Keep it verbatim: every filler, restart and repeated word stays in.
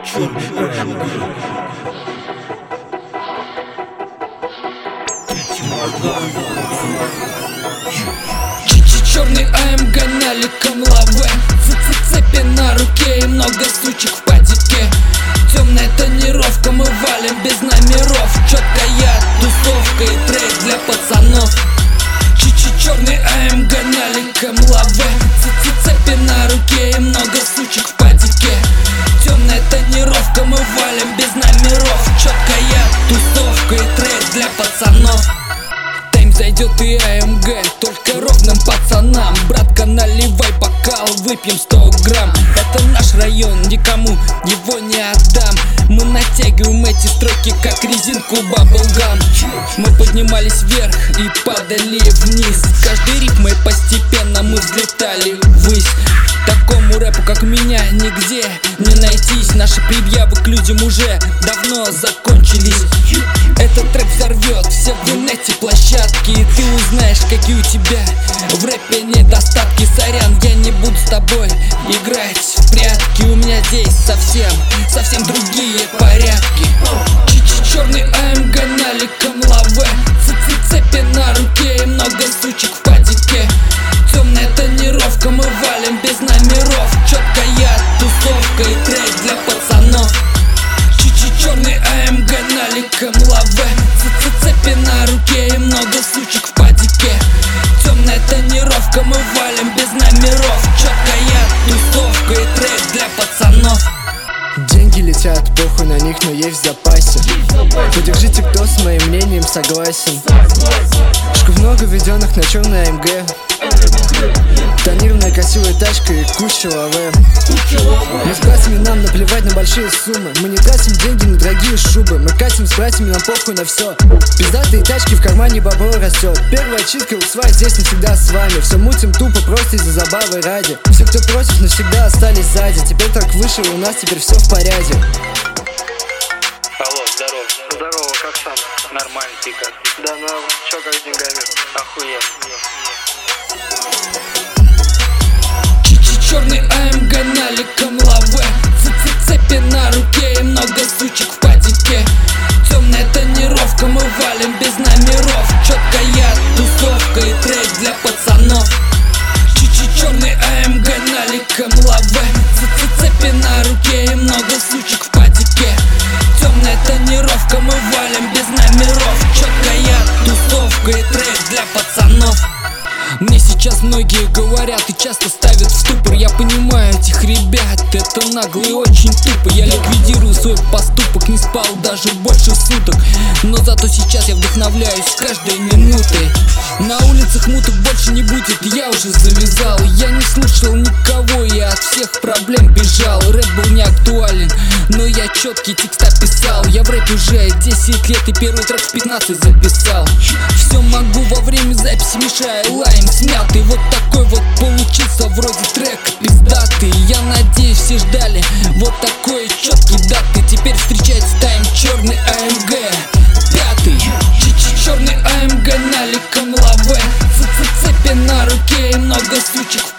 Чичи черный АМ гоняли камлаве, цепи на руке и много сучек в падике. Темная тонировка, мы валим без номеров. Четкая тусовка и трек для пацанов. Чичи черный АМ гоняли камлаве, цепи на руке и много сучек в падике. Темная тонировка, мы валим без номеров. Четкая тусовка и трек для пацанов. Тайм зайдет и АМГ только ровным пацанам. Братка, наливай бокал, выпьем сто грамм. Это наш район, никому его не отдам. Мы натягиваем эти строки, как резинку баблгам. Мы поднимались вверх и падали вниз. С каждой рифмой постепенно мы взлетали ввысь. Такому рэпу, как меня, нигде не найтись. Наши предъявы к людям уже давно закончились. Этот трек взорвет все в инете площадки, и ты узнаешь, какие у тебя в рэпе недостатки. Сорян, я не буду с тобой играть в прятки. У меня здесь совсем, совсем другие порядки. Чичи черный АМ гоняли камлаве, цепи на руке и много сучек в падике. Темная тонировка, мы валим без номеров. Четкая тусовка и трек для пацанов. Чичи черный АМ гоняли камлаве, цепи на руке и много сучек в падике. Темная тонировка, мы валим без номеров. Четкая тусовка и трек для пацанов. Деньги летят, похуй на них, но есть в запасе. Поддержите, кто с моим мнением согласен. Шков много введенных на черный АМГ. Тонированная красивая тачка и куча лаве. Мы с братьями, нам наплевать на большие суммы. Мы не тратим деньги на дорогие шубы. Мы катим с братьями, нам похуй на все. Пиздатые тачки, в кармане бобро растет. Первая читка, уксвай здесь навсегда с вами. Все мутим тупо, просто из-за забавы ради. Все, кто против, навсегда остались сзади. Теперь так выше, и у нас теперь все в порядке. Алло, здорово. Здорово, как сам? Нормально, ты как? Да, ну, чё, как с деньгами? Охуенно. Чичи черный АМ гоняли камлаве, цепи на руке и много сучек в падике. Темная тонировка, мы валим без номеров. Четкая тусовка и трек для пацанов. Чичи черный АМ гоняли камлаве, цепи на руке и много сучек в падике. Темная тонировка, мы валим без номеров. Четкая тусовка и трек для пацанов. Мне сейчас многие говорят и часто ставят в ступор. Я понимаю этих ребят, это нагло и очень тупо. Я ликвидирую свой поступок, не спал даже больше суток. Но зато сейчас я вдохновляюсь каждой минутой. На улицах муток больше не будет, я уже завязал. Я не слушал никого, я от всех проблем бежал. Рэп был не актуален, но я четкие текста писал. Я в рэпе уже десять лет и первый трек в пятнадцать записал. Все могу во время записи, мешая лайм смятый. Вот такой вот получился вроде трек пиздатый. Я надеюсь, все ждали вот такой четкий даты. Теперь встречается тайм черный АМГ пятый. Чичи черный АМ гоняли камлаве, цепи на руке и много сучек в